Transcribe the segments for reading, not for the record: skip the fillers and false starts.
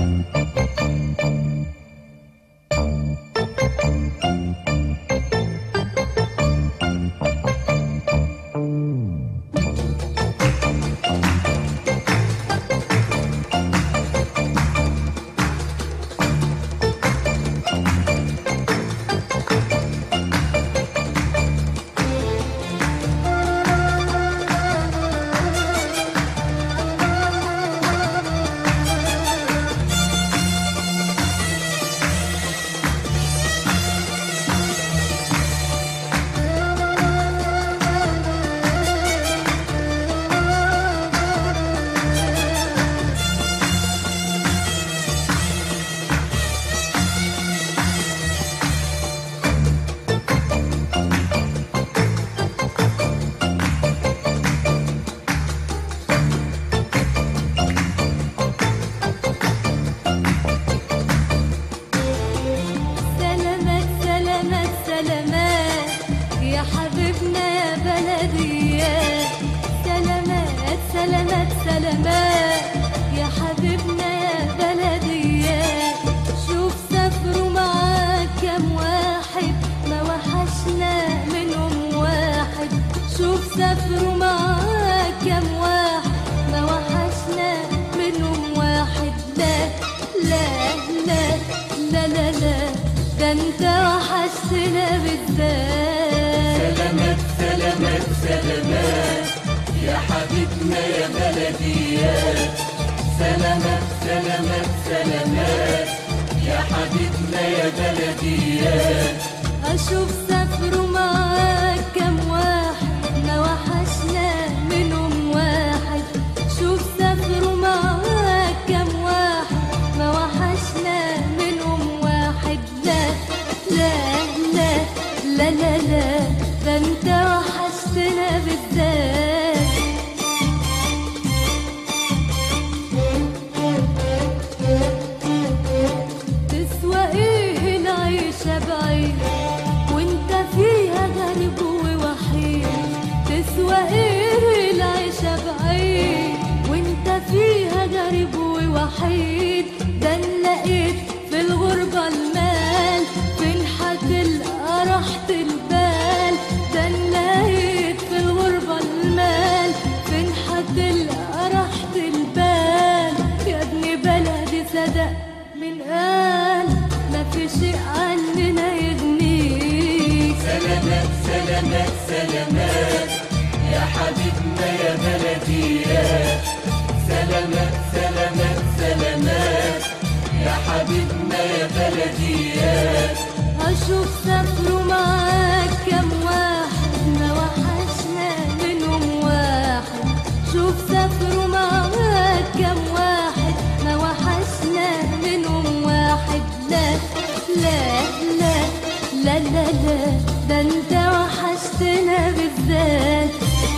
سافروا معاك كم واحد ما وحشنا منهم واحد. لا لا لا لا لا لا ده انت وحشتنا بالذات. سلامات سلامات سلامات يا حبيبنا يا بلديات. سلامات سلامات سلامات يا حبيبنا يا بلديات. أشوف سافروا معاك كم واحد ما وحشنا منهم واحد. شوف سافروا معاك كم واحد ما وحشنا منهم واحد. لا لا لا لا لا لا ده انت وحشتنا بالذات. تسوى ايه العيشة بعيد وانت فيها غريب ووحيد. تسوى ايه العيشة بعيد وانت فيها غريب ووحيد. ده لقيت في الغربة المال فين هتلقى راحة البال. ده لقيت في الغربة المال فين هتلقى راحة البال. يا ابن بلدي صدق من قال ما في شيء عننا يغنيك. سلامات سلامات سلامات يا حبيبنا يا بلديات. سلامات سلامات سلامات يا حبيبنا يا بلديات. أشوف سافروا معاك كم واحد ما وحشنا منهم واحد. شوف سافروا معاك كم واحد ما وحشنا منهم واحد. لا لا لا لا لا لا ده انت وحشتنا بالذات.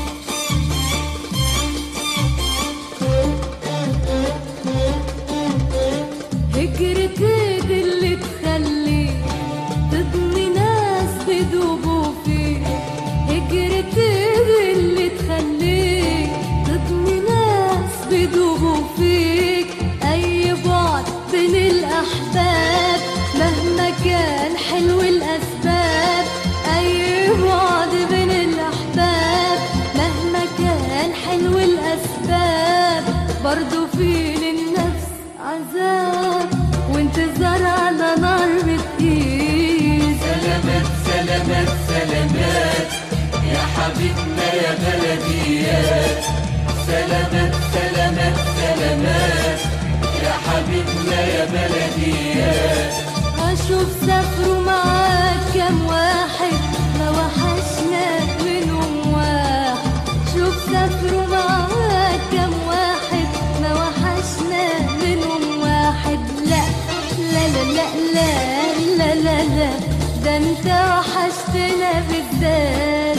هجرتك اللي تخليك تضني ناس بدوبوا فيك. هجرتك اللي تخليك تضني ناس بدوبوا فيك. أي بعد بين الأحباب مهما كان حلو الأسباب. أي بعد بين الأحباب مهما كان حلو الأسباب. برضو في للنفس عذاب وانتظار على نار بتقيل. سلامات سلامات سلامات يا حبيبنا يا بلديات. سلامات سلامات سلامات يا حبيبنا يا بلديات. أشوف سافروا معاك كم واحد ما وحشنا منهم واحد. شوف سافروا معاك كم واحد ما وحشنا منهم واحد. لا لا لا لا لا لا لا ده انت وحشتنا بالذات.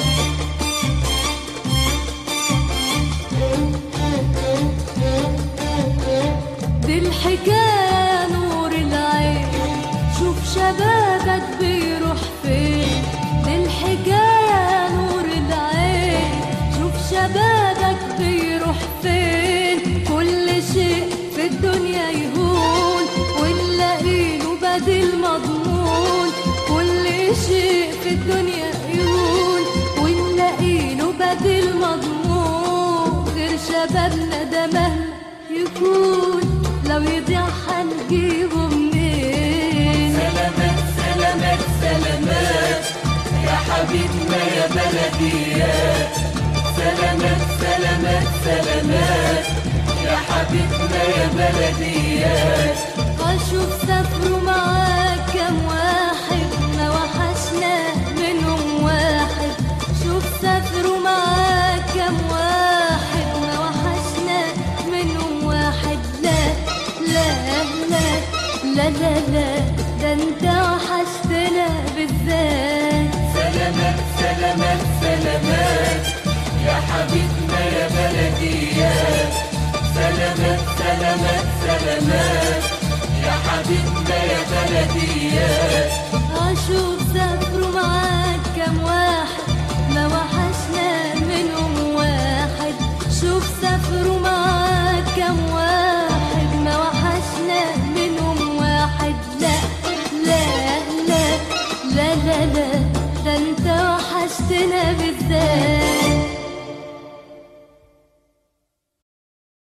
دي الحكاية نور العين شوف شبابك بيروح فين. دي الحكاية نور العين شوف شبابك بيروح فين. كل شيء في الدنيا يهون الدنيا يهون ونلاقيله بديل مضمون غير شبابنا ده مهما يكون لو يضيع هنجيبه منين. سلامات سلامات سلامات يا حبيبنا يا بلديات. سلامات سلامات سلامات يا حبيبنا يا بلديات. أشوف سافروا معاك كام واحد ما وحشنا منهم واحد. شوف سافروا معاك كام واحد ما وحشنا منهم واحد. لا لا لا لا لا لا ده انت وحشتنا بالذات. سلامات سلامات سلامات يا حبيبنا يا بلديات. سلامات سلامات سلامات يا حبيبنا يا بلديات. أشوف سافروا معاك كام واحد ما وحشنا منهم واحد. شوف سافروا معاك كام واحد ما وحشنا منهم واحد. لا لا لا لا لا لا ده انت وحشتنا بالذات.